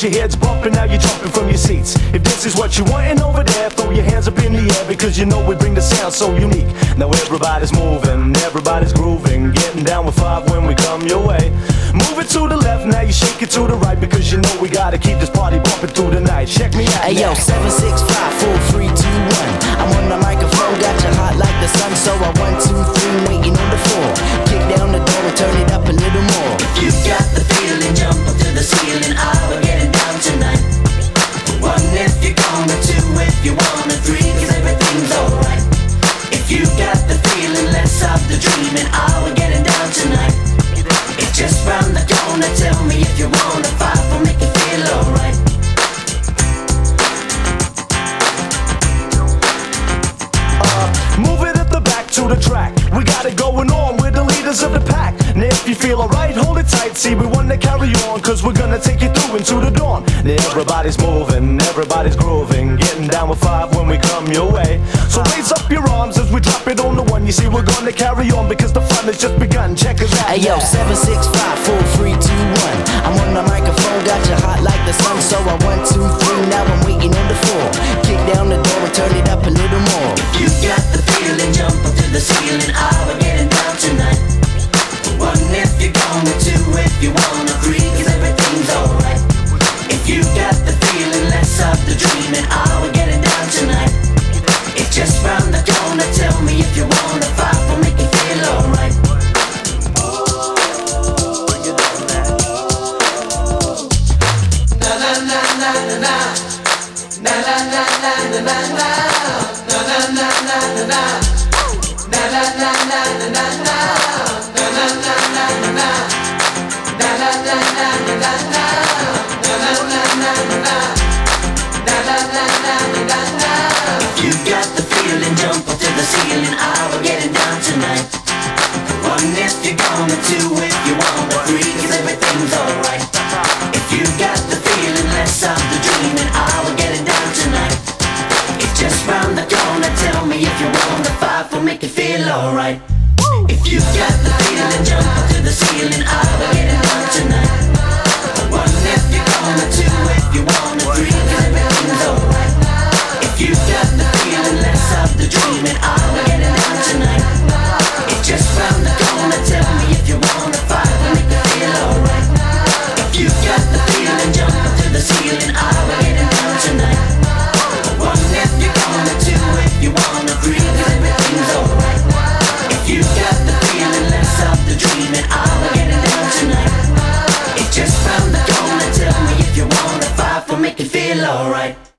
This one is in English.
cause your head's bumping, now you're jumping from your seats. If this is what you wantin' over there, throw your hands up in the air, because you know we bring the sound so unique. Now everybody's moving, everybody's grooving, getting down with 5 when we come your way. Move it to the left, now you shake it to the right, because you know we gotta keep this party bumping through the night. Check me out. Hey yo, 7, 6, 5, 4, 3, 2, 1. I'm on the microphone, got you hot like the sun. So I 1, 2, 3, waiting on the floor. Kick down the door and turn it up a little more. If you got the feeling, jump up to the ceiling. We're getting down tonight. 1 if you're gonna, 2 if you wanna, 3 cause everything's alright. If you got the feeling, let's stop the dreaming. We're getting down tonight. It's just round the corner, tell me if you wanna. 5 will make you feel alright. Move it at the back to the track. We got it going on, we're the leaders of the pack. Now if you feel alright, hold it tight. See, we wanna carry on, cause we're gonna take you through into the dawn. Now everybody's moving, everybody's grooving, getting down with 5 when we come your way. So raise up your arms as we drop it on the one. You see, we're gonna carry on, because the fun has just begun. Check us out. Hey yo, 7, 6, 5, 4, 3, 2, 1. I'm on the microphone, got you hot like the sun. So I 1, 2, 3, now I'm waiting on the floor. Kick down the door and turn it up a little more. If you got the feeling, jump up to the ceiling. We're getting down tonight. 1 if you're gonna, 2 if you wanna, 3 cause everything's alright. If you got the feeling, let's stop the dreaming. We're getting down tonight. It's just round the corner, tell me if you wanna. 5 will make you feel alright. Na na na na na na. Na na na na na na na. Na na na na na na. Na na na na na na na. Na na na na na na. Na na na na na na na. Na na na na na na. Na na na na na na. If you got the feeling, jump up to the ceiling. We're getting down tonight. 1 if you're gonna, 2 if you wanna, 3 cause everything's alright. If you got the feeling, let's stop the dreaming. We're getting down tonight. It's just round the corner, tell me if you wanna. 5 will make you feel alright. If you got the feeling, jump up to the ceiling. We're getting down tonight. 1 if you're gonna, 2 if you wanna, 3 cause everything's alright. If you got the feeling, let's stop the dreaming. We're getting down tonight. It's just round the corner, tell me if you wanna. 5 will make you feel alright. If you got the feeling, jump up to the ceiling. We're getting down tonight. 1 if you're gonna, 2 if you wanna, 3 cause everything's alright. If you got the feeling, let's stop the dreaming. We're getting down tonight. It's just round the corner, tell me if you wanna. 5 will make you feel alright.